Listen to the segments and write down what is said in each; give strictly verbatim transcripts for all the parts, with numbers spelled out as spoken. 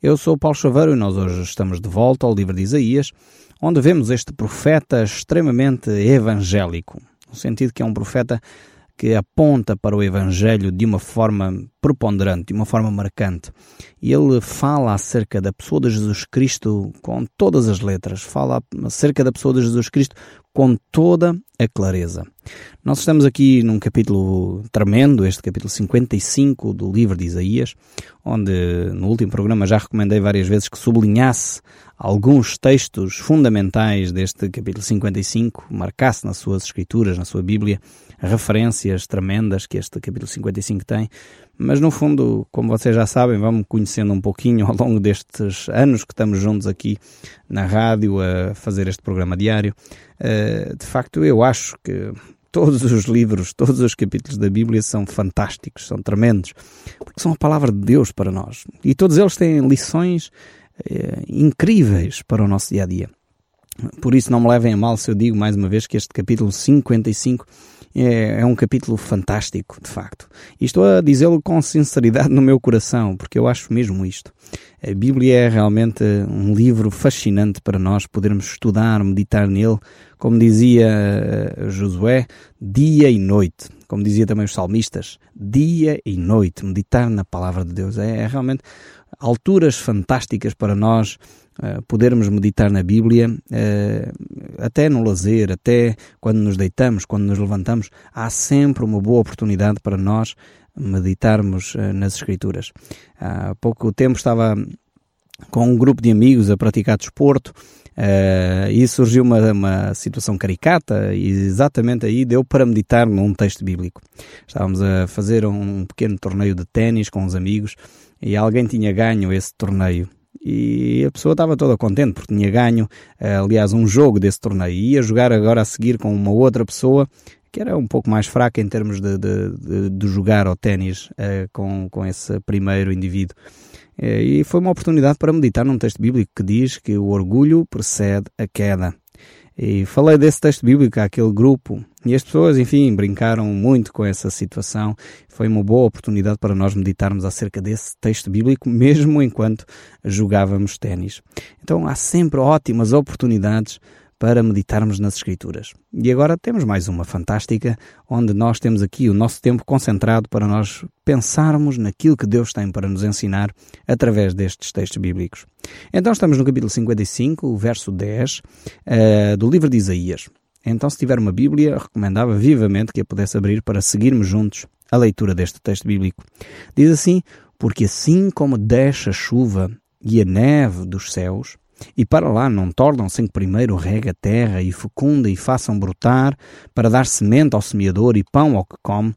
Eu sou o Paulo Chaveiro e nós hoje estamos de volta ao livro de Isaías, onde vemos este profeta extremamente evangélico, no sentido que é um profeta que aponta para o Evangelho de uma forma preponderante, de uma forma marcante. E ele fala acerca da pessoa de Jesus Cristo com todas as letras, fala acerca da pessoa de Jesus Cristo com toda a clareza. Nós estamos aqui num capítulo tremendo, este capítulo cinquenta e cinco do livro de Isaías, onde no último programa já recomendei várias vezes que sublinhasse alguns textos fundamentais deste capítulo cinquenta e cinco, marcasse nas suas escrituras, na sua Bíblia, referências tremendas que este capítulo cinquenta e cinco tem, mas no fundo, como vocês já sabem, vamos conhecendo um pouquinho ao longo destes anos que estamos juntos aqui na rádio a fazer este programa diário. De facto, eu acho que todos os livros, todos os capítulos da Bíblia são fantásticos, são tremendos, porque são a palavra de Deus para nós. E todos eles têm lições eh, incríveis para o nosso dia-a-dia. Por isso não me levem a mal se eu digo mais uma vez que este capítulo cinquenta e cinco é, é um capítulo fantástico, de facto. E estou a dizê-lo com sinceridade no meu coração, porque eu acho mesmo isto. A Bíblia é realmente um livro fascinante para nós podermos estudar, meditar nele, como dizia Josué, dia e noite. Como dizia também os salmistas, dia e noite, meditar na palavra de Deus. É, é realmente alturas fantásticas para nós uh, podermos meditar na Bíblia, uh, até no lazer, até quando nos deitamos, quando nos levantamos, há sempre uma boa oportunidade para nós meditarmos uh, nas Escrituras. Há pouco tempo estava com um grupo de amigos a praticar desporto uh, e surgiu uma, uma situação caricata e exatamente aí deu para meditar num texto bíblico. Estávamos a fazer um pequeno torneio de ténis com os amigos e alguém tinha ganho esse torneio. E a pessoa estava toda contente porque tinha ganho, aliás, um jogo desse torneio. E ia jogar agora a seguir com uma outra pessoa que era um pouco mais fraca em termos de, de, de, de jogar ao ténis uh, com, com esse primeiro indivíduo. Uh, e foi uma oportunidade para meditar num texto bíblico que diz que o orgulho precede a queda. E falei desse texto bíblico àquele grupo e as pessoas, enfim, brincaram muito com essa situação. Foi uma boa oportunidade para nós meditarmos acerca desse texto bíblico, mesmo enquanto jogávamos ténis. Então há sempre ótimas oportunidades para meditarmos nas Escrituras. E agora temos mais uma fantástica, onde nós temos aqui o nosso tempo concentrado para nós pensarmos naquilo que Deus tem para nos ensinar através destes textos bíblicos. Então estamos no capítulo cinquenta e cinco, o verso dez, uh, do livro de Isaías. Então, se tiver uma Bíblia, recomendava vivamente que a pudesse abrir para seguirmos juntos a leitura deste texto bíblico. Diz assim: porque assim como desce a chuva e a neve dos céus, e para lá não tornam sem que primeiro regue a terra e fecunda e façam brotar, para dar semente ao semeador e pão ao que come,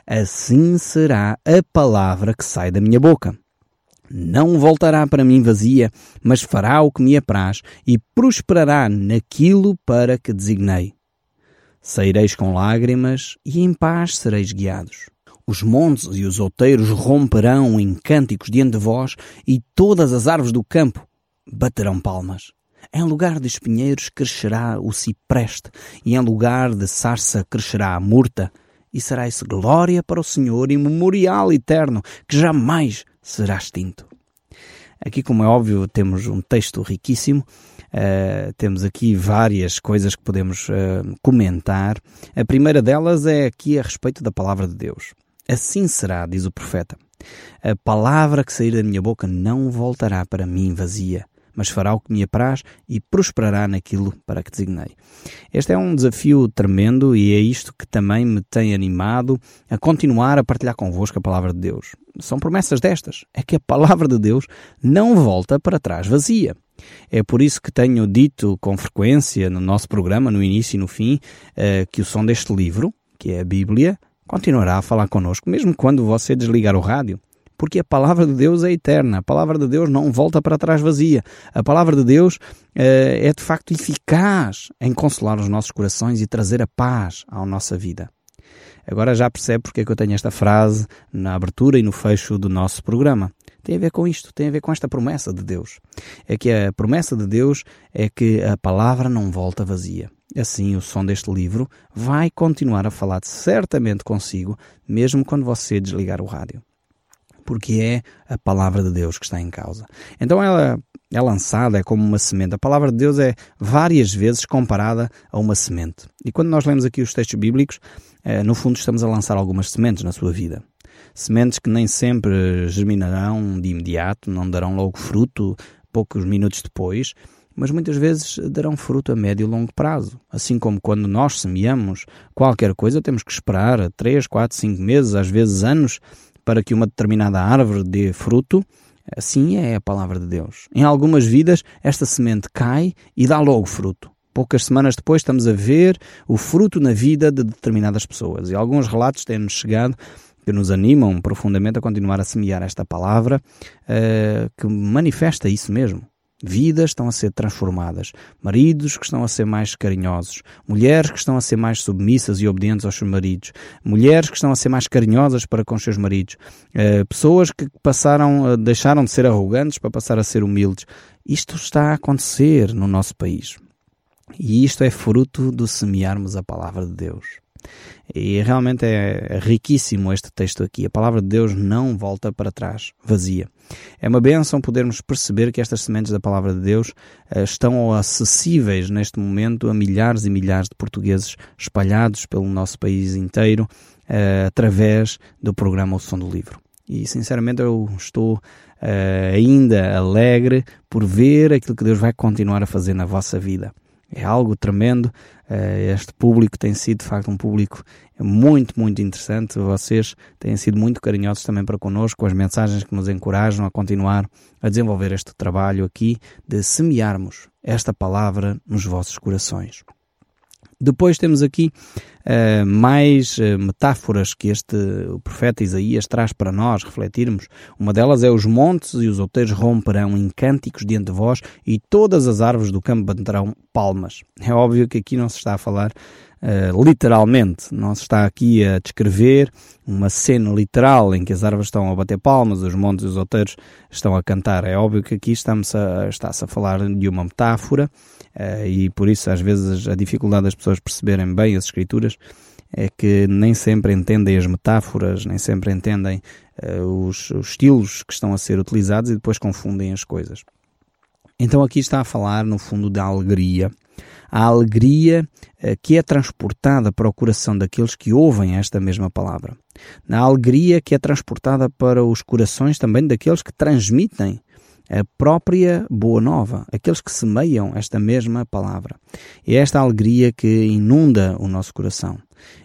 assim será a palavra que sai da minha boca. Não voltará para mim vazia, mas fará o que me apraz e prosperará naquilo para que designei. Saireis com lágrimas e em paz sereis guiados. Os montes e os outeiros romperão em cânticos diante de vós e todas as árvores do campo baterão palmas. Em lugar de espinheiros crescerá o cipreste, e em lugar de sarça crescerá a murta, e será isso glória para o Senhor e memorial eterno, que jamais será extinto. Aqui, como é óbvio, temos um texto riquíssimo, uh, temos aqui várias coisas que podemos uh, comentar. A primeira delas é aqui a respeito da palavra de Deus. Assim será, diz o profeta. A palavra que sair da minha boca não voltará para mim vazia, mas fará o que me apraz e prosperará naquilo para que designei. Este é um desafio tremendo e é isto que também me tem animado a continuar a partilhar convosco a palavra de Deus. São promessas destas, é que a palavra de Deus não volta para trás vazia. É por isso que tenho dito com frequência no nosso programa, no início e no fim, que o som deste livro, que é a Bíblia, continuará a falar connosco, mesmo quando você desligar o rádio. Porque a palavra de Deus é eterna, a palavra de Deus não volta para trás vazia. A palavra de Deus uh, é de facto eficaz em consolar os nossos corações e trazer a paz à nossa vida. Agora já percebe porque é que eu tenho esta frase na abertura e no fecho do nosso programa. Tem a ver com isto, tem a ver com esta promessa de Deus. É que a promessa de Deus é que a palavra não volta vazia. Assim, o som deste livro vai continuar a falar certamente consigo, mesmo quando você desligar o rádio. porque é a palavra de Deus que está em causa. Então ela é lançada, é como uma semente. A palavra de Deus é várias vezes comparada a uma semente. E quando nós lemos aqui os textos bíblicos, eh, no fundo estamos a lançar algumas sementes na sua vida. Sementes que nem sempre germinarão de imediato, não darão logo fruto poucos minutos depois, mas muitas vezes darão fruto a médio e longo prazo. Assim como quando nós semeamos qualquer coisa, temos que esperar três, quatro, cinco meses, às vezes anos, para que uma determinada árvore dê fruto. Assim é a palavra de Deus. Em algumas vidas, esta semente cai e dá logo fruto. Poucas semanas depois estamos a ver o fruto na vida de determinadas pessoas. E alguns relatos têm-nos chegado que nos animam profundamente a continuar a semear esta palavra, uh, que manifesta isso mesmo. Vidas estão a ser transformadas, maridos que estão a ser mais carinhosos, mulheres que estão a ser mais submissas e obedientes aos seus maridos, mulheres que estão a ser mais carinhosas para com os seus maridos, uh, pessoas que passaram, uh, deixaram de ser arrogantes para passar a ser humildes. Isto está a acontecer no nosso país. E isto é fruto do semearmos a palavra de Deus. E realmente é riquíssimo este texto aqui. A palavra de Deus não volta para trás, vazia. É uma bênção podermos perceber que estas sementes da palavra de Deus uh, estão acessíveis neste momento a milhares e milhares de portugueses espalhados pelo nosso país inteiro uh, através do programa O Som do Livro. E sinceramente eu estou uh, ainda alegre por ver aquilo que Deus vai continuar a fazer na vossa vida. É algo tremendo. Este público tem sido, de facto, um público muito, muito interessante. Vocês têm sido muito carinhosos também para connosco, com as mensagens que nos encorajam a continuar a desenvolver este trabalho aqui de semearmos esta palavra nos vossos corações. Depois temos aqui uh, mais uh, metáforas que este o profeta Isaías traz para nós refletirmos. Uma delas é: os montes e os outeiros romperão em cânticos diante de vós e todas as árvores do campo baterão palmas. É óbvio que aqui não se está a falar uh, literalmente, não se está aqui a descrever uma cena literal em que as árvores estão a bater palmas, os montes e os outeiros estão a cantar. É óbvio que aqui estamos a, está-se a falar de uma metáfora. Uh, e por isso às vezes a dificuldade das pessoas perceberem bem as escrituras é que nem sempre entendem as metáforas, nem sempre entendem uh, os, os estilos que estão a ser utilizados e depois confundem as coisas. Então aqui está a falar no fundo da alegria, a alegria uh, que é transportada para o coração daqueles que ouvem esta mesma palavra, na alegria que é transportada para os corações também daqueles que transmitem a própria boa nova, aqueles que semeiam esta mesma palavra. É esta alegria que inunda o nosso coração.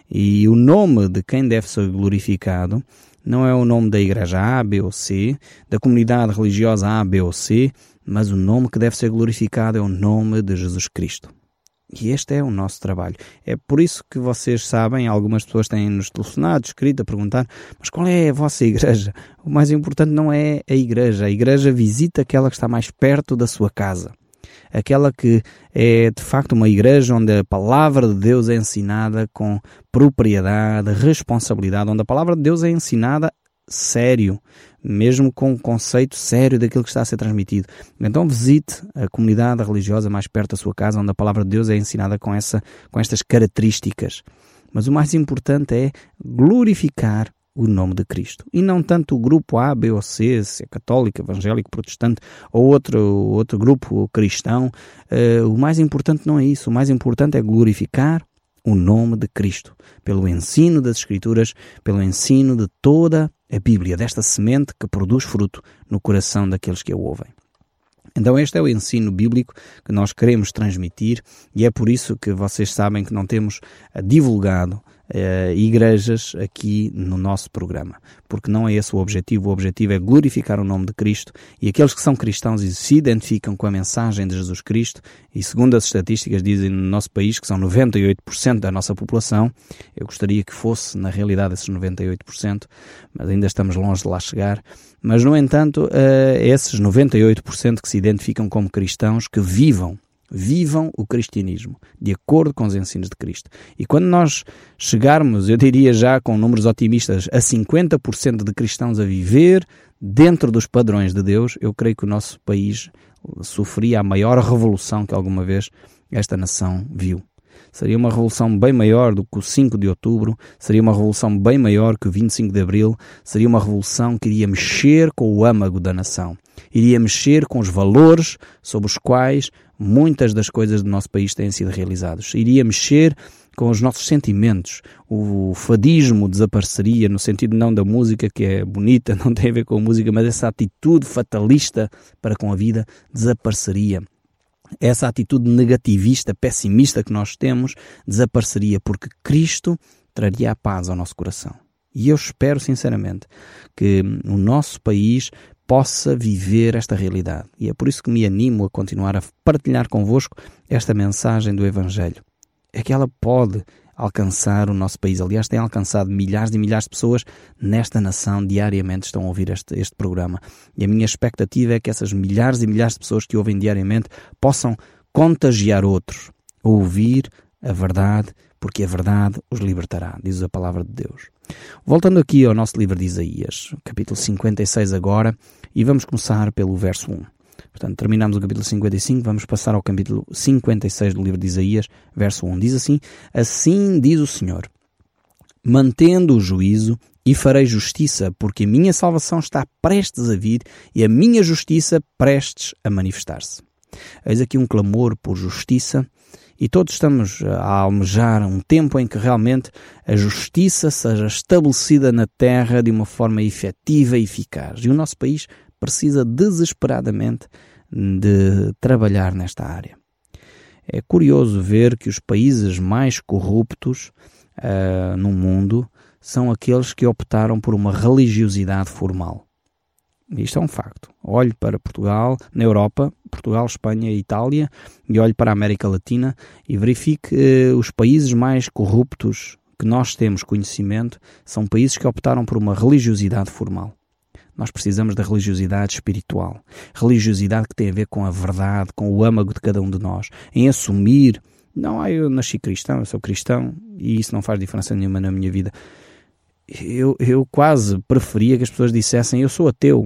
E o nome de quem deve ser glorificado não é o nome da igreja A, B ou C, da comunidade religiosa A, B ou C, mas o nome que deve ser glorificado é o nome de Jesus Cristo. E este é o nosso trabalho. É por isso que vocês sabem, algumas pessoas têm-nos telefonado, escrito, a perguntar: mas qual é a vossa igreja? O mais importante não é a igreja. A igreja visita aquela que está mais perto da sua casa. Aquela que é de facto uma igreja onde a palavra de Deus é ensinada com propriedade, responsabilidade, onde a palavra de Deus é ensinada sério, mesmo com o conceito sério daquilo que está a ser transmitido. Então visite a comunidade religiosa mais perto da sua casa, onde a palavra de Deus é ensinada com, essa, com estas características. Mas o mais importante é glorificar o nome de Cristo. E não tanto o grupo A, B ou C, se é católico, evangélico, protestante, ou outro, outro grupo cristão. Uh, o mais importante não é isso. O mais importante é glorificar o nome de Cristo, pelo ensino das Escrituras, pelo ensino de toda a Bíblia, desta semente que produz fruto no coração daqueles que a ouvem. Então este é o ensino bíblico que nós queremos transmitir e é por isso que vocês sabem que não temos divulgado uh, igrejas aqui no nosso programa, porque não é esse o objetivo. O objetivo é glorificar o nome de Cristo e aqueles que são cristãos e se identificam com a mensagem de Jesus Cristo, e segundo as estatísticas dizem no nosso país que são noventa e oito por cento da nossa população, eu gostaria que fosse na realidade esses noventa e oito por cento, mas ainda estamos longe de lá chegar. Mas, no entanto, uh, esses noventa e oito por cento que se identificam como cristãos, que vivam, vivam o cristianismo, de acordo com os ensinos de Cristo. E quando nós chegarmos, eu diria já com números otimistas, a cinquenta por cento de cristãos a viver dentro dos padrões de Deus, eu creio que o nosso país sofreria a maior revolução que alguma vez esta nação viu. Seria uma revolução bem maior do que o cinco de outubro, seria uma revolução bem maior que o vinte e cinco de abril, seria uma revolução que iria mexer com o âmago da nação, iria mexer com os valores sobre os quais muitas das coisas do nosso país têm sido realizadas, iria mexer com os nossos sentimentos. O fadismo desapareceria, no sentido não da música, que é bonita, não tem a ver com a música, mas essa atitude fatalista para com a vida desapareceria. Essa atitude negativista, pessimista que nós temos, desapareceria, porque Cristo traria a paz ao nosso coração. E eu espero, sinceramente, que o nosso país possa viver esta realidade. E é por isso que me animo a continuar a partilhar convosco esta mensagem do Evangelho. É que ela pode alcançar o nosso país. Aliás, tem alcançado milhares e milhares de pessoas nesta nação diariamente estão a ouvir este, este programa. E a minha expectativa é que essas milhares e milhares de pessoas que ouvem diariamente possam contagiar outros a ouvir a verdade, porque a verdade os libertará, diz a palavra de Deus. Voltando aqui ao nosso livro de Isaías, capítulo cinquenta e seis agora, e vamos começar pelo verso um. Portanto, terminamos o capítulo cinquenta e cinco, vamos passar ao capítulo cinquenta e seis do livro de Isaías, verso um. Diz assim: Assim diz o Senhor, mantendo o juízo e farei justiça, porque a minha salvação está prestes a vir e a minha justiça prestes a manifestar-se. Eis aqui um clamor por justiça e todos estamos a almejar um tempo em que realmente a justiça seja estabelecida na terra de uma forma efetiva e eficaz. E o nosso país precisa desesperadamente de trabalhar nesta área. É curioso ver que os países mais corruptos uh, no mundo são aqueles que optaram por uma religiosidade formal. Isto é um facto. Olho para Portugal, na Europa, Portugal, Espanha e Itália, e olho para a América Latina e verifique uh, os países mais corruptos que nós temos conhecimento são países que optaram por uma religiosidade formal. Nós precisamos da religiosidade espiritual. Religiosidade que tem a ver com a verdade, com o âmago de cada um de nós. Em assumir, não, ah, eu nasci cristão, eu sou cristão e isso não faz diferença nenhuma na minha vida. Eu, eu quase preferia que as pessoas dissessem, eu sou ateu.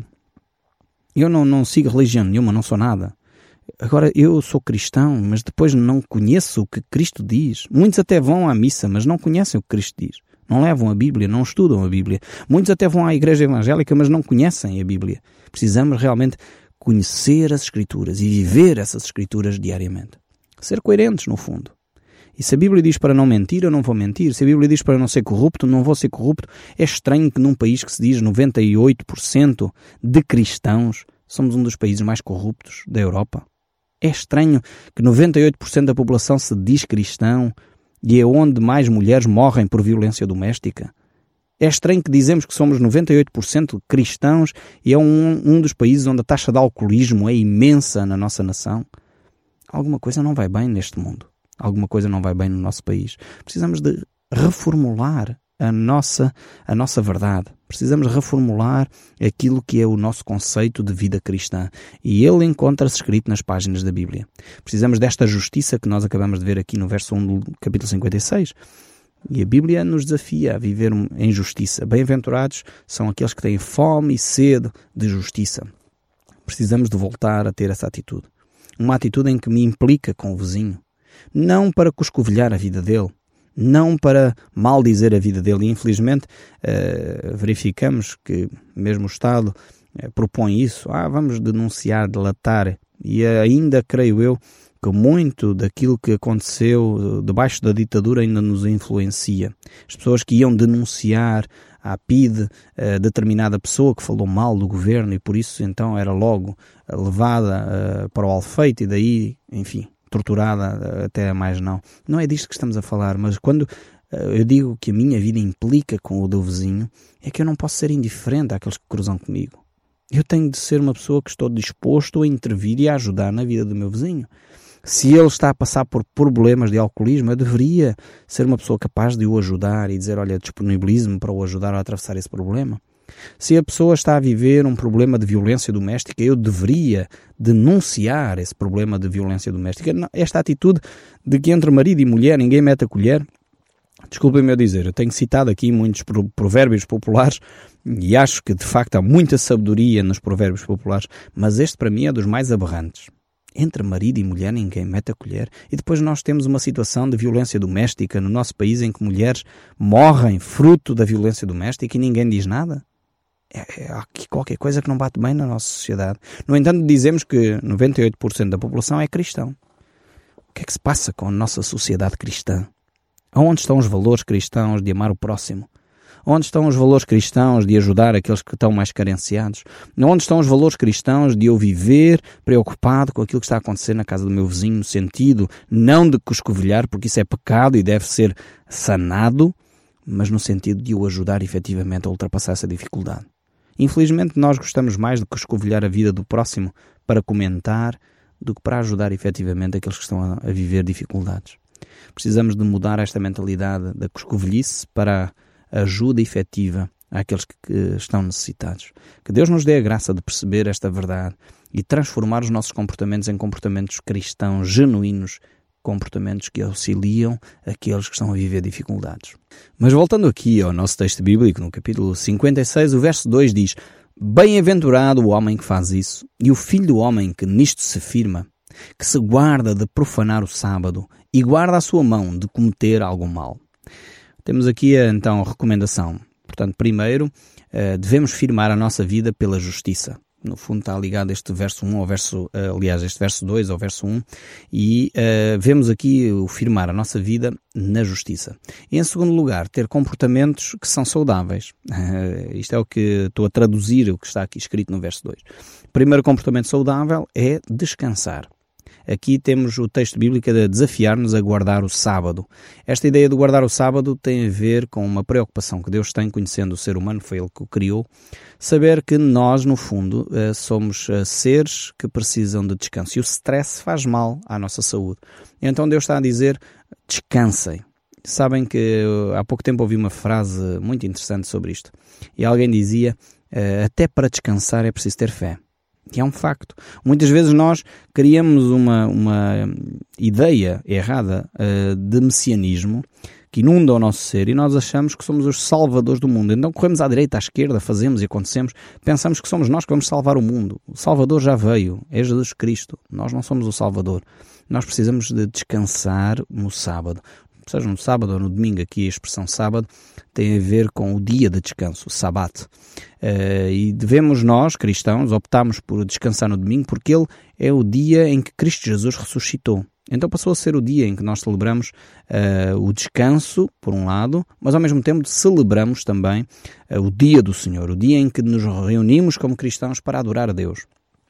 Eu não, não sigo religião nenhuma, não sou nada. Agora, eu sou cristão, mas depois não conheço o que Cristo diz. Muitos até vão à missa, mas não conhecem o que Cristo diz. Não levam a Bíblia, não estudam a Bíblia. Muitos até vão à igreja evangélica, mas não conhecem a Bíblia. Precisamos realmente conhecer as Escrituras e viver essas Escrituras diariamente. Ser coerentes, no fundo. E se a Bíblia diz para não mentir, eu não vou mentir. Se a Bíblia diz para não ser corrupto, não vou ser corrupto. É estranho que num país que se diz noventa e oito por cento de cristãos, somos um dos países mais corruptos da Europa. É estranho que noventa e oito por cento da população se diz cristão, e é onde mais mulheres morrem por violência doméstica. É estranho que dizemos que somos noventa e oito por cento cristãos e é um, um dos países onde a taxa de alcoolismo é imensa na nossa nação. Alguma coisa não vai bem neste mundo. Alguma coisa não vai bem no nosso país. Precisamos de reformular a nossa, a nossa verdade. Precisamos reformular aquilo que é o nosso conceito de vida cristã. E ele encontra-se escrito nas páginas da Bíblia. Precisamos desta justiça que nós acabamos de ver aqui no verso um do capítulo cinquenta e seis. E a Bíblia nos desafia a viver em justiça. Bem-aventurados são aqueles que têm fome e sede de justiça. Precisamos de voltar a ter essa atitude. Uma atitude em que me implica com o vizinho. Não para cuscovilhar a vida dele. Não para maldizer a vida dele. E, infelizmente, uh, verificamos que mesmo o Estado uh, propõe isso. Ah, vamos denunciar, delatar. E ainda, creio eu, que muito daquilo que aconteceu debaixo da ditadura ainda nos influencia. As pessoas que iam denunciar à P I D uh, determinada pessoa que falou mal do governo e por isso então era logo uh, levada uh, para o alfeite e daí, enfim, torturada até mais não. Não é disto que estamos a falar, mas quando uh, eu digo que a minha vida implica com o do vizinho, é que eu não posso ser indiferente àqueles que cruzam comigo. Eu tenho de ser uma pessoa que estou disposto a intervir e a ajudar na vida do meu vizinho. Se ele está a passar por problemas de alcoolismo, eu deveria ser uma pessoa capaz de o ajudar e dizer, olha, disponibilize-me para o ajudar a atravessar esse problema. Se a pessoa está a viver um problema de violência doméstica, eu deveria denunciar esse problema de violência doméstica. Esta atitude de que entre marido e mulher ninguém mete a colher, desculpem-me eu dizer, eu tenho citado aqui muitos provérbios populares e acho que de facto há muita sabedoria nos provérbios populares, mas este para mim é dos mais aberrantes. Entre marido e mulher ninguém mete a colher. E depois nós temos uma situação de violência doméstica no nosso país em que mulheres morrem fruto da violência doméstica e ninguém diz nada. É, é aqui qualquer coisa que não bate bem na nossa sociedade. No entanto, dizemos que noventa e oito por cento da população é cristão. O que é que se passa com a nossa sociedade cristã? Onde estão os valores cristãos de amar o próximo? Onde estão os valores cristãos de ajudar aqueles que estão mais carenciados? Onde estão os valores cristãos de eu viver preocupado com aquilo que está a acontecer na casa do meu vizinho, no sentido não de coscovilhar, porque isso é pecado e deve ser sanado, mas no sentido de o ajudar efetivamente a ultrapassar essa dificuldade. Infelizmente nós gostamos mais de coscovilhar a vida do próximo para comentar do que para ajudar efetivamente aqueles que estão a, a viver dificuldades. Precisamos de mudar esta mentalidade da coscovilhice para a ajuda efetiva àqueles que, que estão necessitados. Que Deus nos dê a graça de perceber esta verdade e transformar os nossos comportamentos em comportamentos cristãos genuínos, comportamentos que auxiliam aqueles que estão a viver dificuldades. Mas voltando aqui ao nosso texto bíblico, no capítulo cinquenta e seis, o verso dois diz: Bem-aventurado o homem que faz isso, e o filho do homem que nisto se firma, que se guarda de profanar o sábado e guarda a sua mão de cometer algum mal. Temos aqui, então, a recomendação. Portanto, primeiro, devemos firmar a nossa vida pela justiça. No fundo está ligado este verso um ao verso, aliás, este verso dois ao verso um, e uh, vemos aqui o firmar a nossa vida na justiça. E, em segundo lugar, ter comportamentos que são saudáveis. Uh, isto é o que estou a traduzir, o que está aqui escrito no verso dois. O primeiro comportamento saudável é descansar. Aqui temos o texto bíblico a desafiar-nos a guardar o sábado. Esta ideia de guardar o sábado tem a ver com uma preocupação que Deus tem, conhecendo o ser humano, foi Ele que o criou, saber que nós, no fundo, somos seres que precisam de descanso. E o stress faz mal à nossa saúde. Então Deus está a dizer, descansem. Sabem que há pouco tempo ouvi uma frase muito interessante sobre isto. E alguém dizia, até para descansar é preciso ter fé. E é um facto. Muitas vezes nós criamos uma, uma ideia errada uh, de messianismo que inunda o nosso ser e nós achamos que somos os salvadores do mundo. Então corremos à direita, à esquerda, fazemos e acontecemos, pensamos que somos nós que vamos salvar o mundo. O Salvador já veio, é Jesus Cristo. Nós não somos o Salvador. Nós precisamos de descansar no sábado. Seja no sábado ou no domingo, aqui a expressão sábado tem a ver com o dia de descanso, o sabat. Uh, e devemos nós, cristãos, optarmos por descansar no domingo porque ele é o dia em que Cristo Jesus ressuscitou. Então passou a ser o dia em que nós celebramos uh, o descanso, por um lado, mas ao mesmo tempo celebramos também uh, o dia do Senhor, o dia em que nos reunimos como cristãos para adorar a Deus.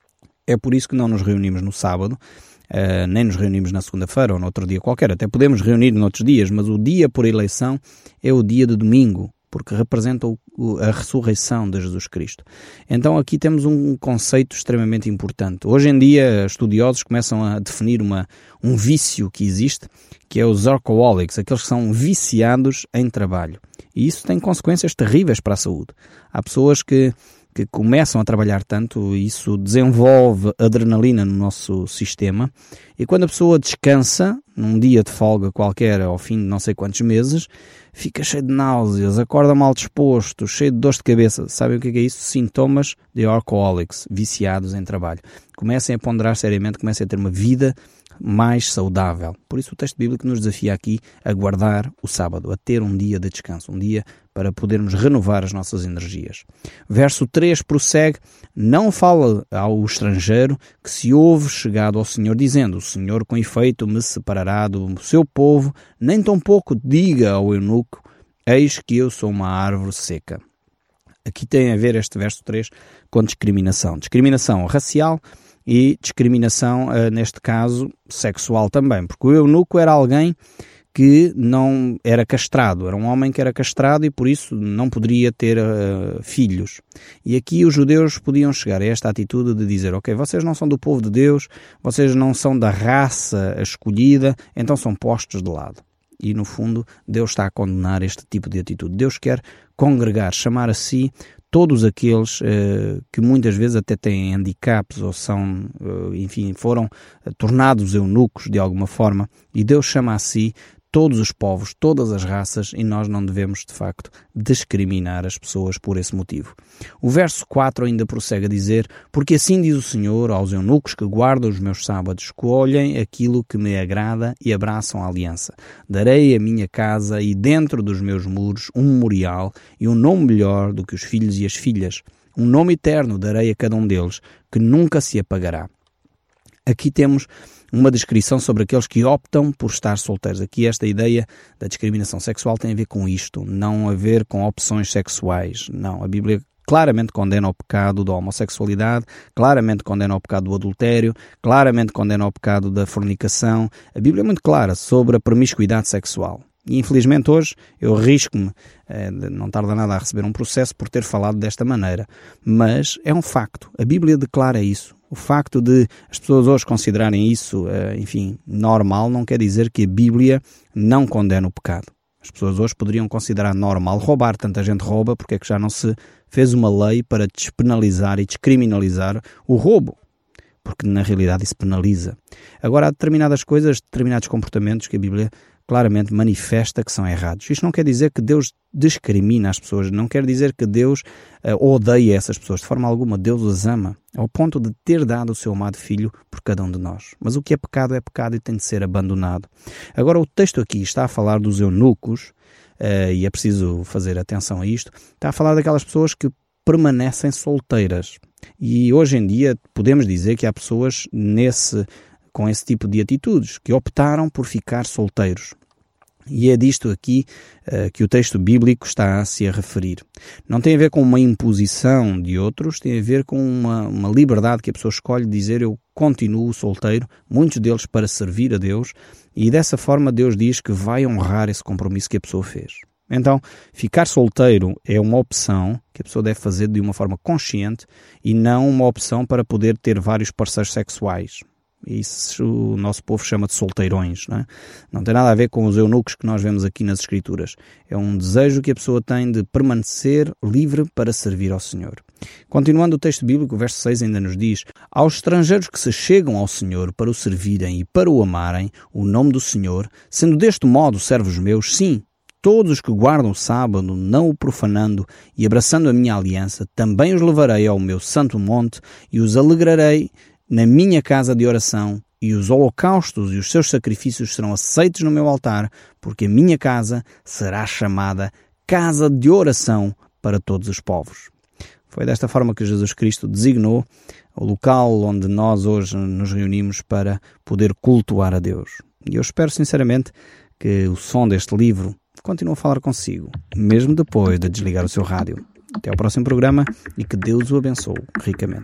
É por isso que não nos reunimos no sábado, Uh, nem nos reunimos na segunda-feira ou no outro dia qualquer, até podemos reunir noutros dias, mas o dia por eleição é o dia de domingo, porque representa o, o, a ressurreição de Jesus Cristo. Então aqui temos um conceito extremamente importante. Hoje em dia estudiosos começam a definir uma, um vício que existe, que é os workaholics, aqueles que são viciados em trabalho. E isso tem consequências terríveis para a saúde. Há pessoas que que começam a trabalhar tanto, isso desenvolve adrenalina no nosso sistema, e quando a pessoa descansa, num dia de folga qualquer, ao fim de não sei quantos meses, fica cheio de náuseas, acorda mal disposto, cheio de dores de cabeça. Sabem o que é isso? Sintomas de workaholics, viciados em trabalho. Comecem a ponderar seriamente, comecem a ter uma vida mais saudável. Por isso o texto bíblico nos desafia aqui a guardar o sábado, a ter um dia de descanso, um dia para podermos renovar as nossas energias. Verso três prossegue, não fala ao estrangeiro que se ouve chegado ao Senhor, dizendo, o Senhor com efeito me separará do seu povo, nem tampouco diga ao eunuco, eis que eu sou uma árvore seca. Aqui tem a ver este verso três com discriminação. Discriminação racial e discriminação, neste caso, sexual também, porque o eunuco era alguém que não era castrado, era um homem que era castrado e por isso não poderia ter uh, filhos. E aqui os judeus podiam chegar a esta atitude de dizer, ok, vocês não são do povo de Deus, vocês não são da raça escolhida, então são postos de lado. E no fundo Deus está a condenar este tipo de atitude. Deus quer congregar, chamar a si todos aqueles uh, que muitas vezes até têm handicaps ou são, uh, enfim, foram uh, tornados eunucos de alguma forma, e Deus chama a si todos os povos, todas as raças, e nós não devemos, de facto, discriminar as pessoas por esse motivo. O verso quatro ainda prossegue a dizer: porque assim diz o Senhor aos eunucos que guardam os meus sábados, escolhem aquilo que me agrada e abraçam a aliança. Darei a minha casa e dentro dos meus muros um memorial e um nome melhor do que os filhos e as filhas. Um nome eterno darei a cada um deles, que nunca se apagará. Aqui temos uma descrição sobre aqueles que optam por estar solteiros. Aqui esta ideia da discriminação sexual tem a ver com isto, não a ver com opções sexuais. Não, a Bíblia claramente condena o pecado da homossexualidade, claramente condena o pecado do adultério, claramente condena o pecado da fornicação. A Bíblia é muito clara sobre a promiscuidade sexual. E infelizmente hoje eu risco-me, eh, não tarda nada a receber um processo por ter falado desta maneira. Mas é um facto. A Bíblia declara isso. O facto de as pessoas hoje considerarem isso, eh, enfim, normal, não quer dizer que a Bíblia não condena o pecado. As pessoas hoje poderiam considerar normal roubar, tanta gente rouba, porque é que já não se fez uma lei para despenalizar e descriminalizar o roubo? Porque na realidade isso penaliza. Agora há determinadas coisas, determinados comportamentos que a Bíblia claramente manifesta que são errados. Isto não quer dizer que Deus discrimina as pessoas, não quer dizer que Deus uh, odeia essas pessoas. De forma alguma, Deus as ama, ao ponto de ter dado o seu amado Filho por cada um de nós. Mas o que é pecado é pecado e tem de ser abandonado. Agora, o texto aqui está a falar dos eunucos, uh, e é preciso fazer atenção a isto, está a falar daquelas pessoas que permanecem solteiras. E hoje em dia podemos dizer que há pessoas nesse... com esse tipo de atitudes, que optaram por ficar solteiros. E é disto aqui uh, que o texto bíblico está a se a referir. Não tem a ver com uma imposição de outros, tem a ver com uma, uma liberdade que a pessoa escolhe dizer: eu continuo solteiro, muitos deles para servir a Deus, e dessa forma Deus diz que vai honrar esse compromisso que a pessoa fez. Então, ficar solteiro é uma opção que a pessoa deve fazer de uma forma consciente e não uma opção para poder ter vários parceiros sexuais. Isso o nosso povo chama de solteirões, não é? Não tem nada a ver com os eunucos que nós vemos aqui nas Escrituras. É um desejo que a pessoa tem de permanecer livre para servir ao Senhor. Continuando o texto bíblico, o verso seis ainda nos diz: aos estrangeiros que se chegam ao Senhor para o servirem e para o amarem, o nome do Senhor, sendo deste modo servos meus, sim, todos os que guardam o sábado, não o profanando e abraçando a minha aliança, também os levarei ao meu santo monte e os alegrarei na minha casa de oração, e os holocaustos e os seus sacrifícios serão aceitos no meu altar, porque a minha casa será chamada casa de oração para todos os povos. Foi desta forma que Jesus Cristo designou o local onde nós hoje nos reunimos para poder cultuar a Deus. E eu espero sinceramente que o som deste livro continue a falar consigo, mesmo depois de desligar o seu rádio. Até ao próximo programa e que Deus o abençoe ricamente.